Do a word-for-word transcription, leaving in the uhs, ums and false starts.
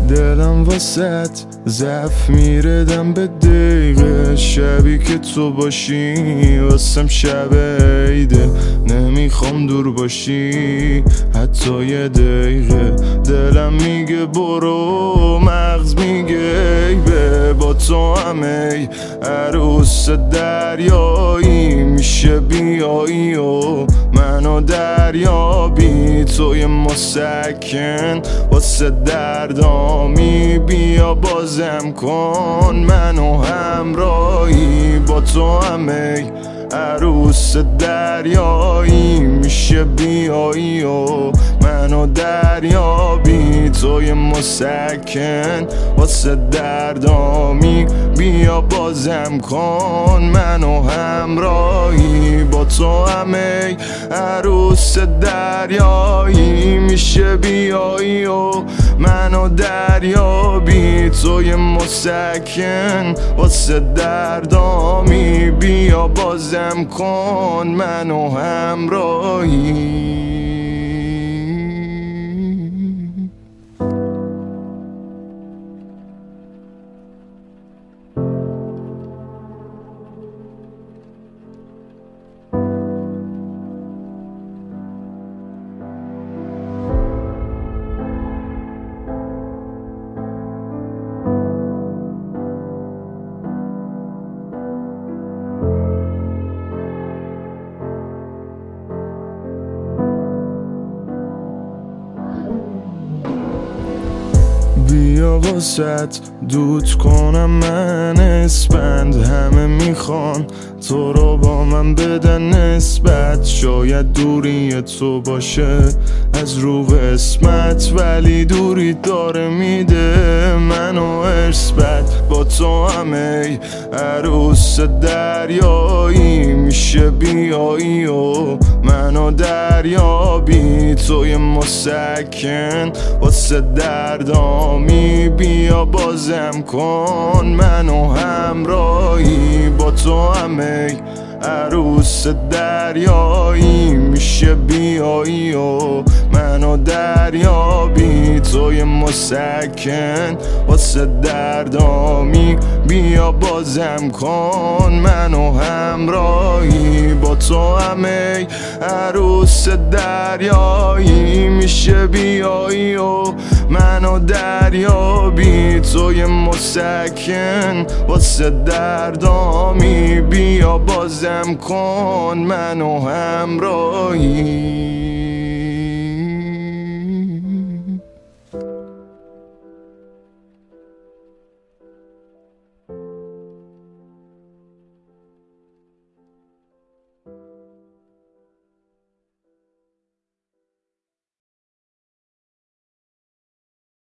دلم واسط ضعف میره دم به دقیقه، شبی که تو باشی واسم شب عیده، نمیخوام دور باشی حتی یه دقیقه. دلم میگه برو، مغز میگه ای به، با تو همه عروس دریایی میشه بیایی و منو دریابی. توی مسکن واسه دردامی، بیا بازم کن منو همراهی. با تو همه عروس دریایی میشه بیایی و منو دریابی. توی مسکن واسه دردامی، بیا بازم کن منو همراهی. با تو همه عروس دریایی میشه بیایی و منو دریابی. توی مسکن واسه دردامی، بیا بازم کن منو همراهی. بیا واسط دود کنم من اسپند، همه میخوان تو رو با من بدن نسبت. شاید دوری تو باشه از رو قسمت، ولی دوری داره میده منو ارثبت. با تو همه عروس دریایی میشه بیایی و منو دریابی. توی مسکن واسه دردامی، بیا بازم کن منو همراهی. با تو همه عروس دریایی میشه بیایی و منو دریابی. توی مسکن واسه دردامی، بیا بازم کن منو همراهی. با تو همه عروس دریایی میشه بیایی و منو دریابی. توی مسکن واسه دردامی، بیا بازم کن منو همراهی.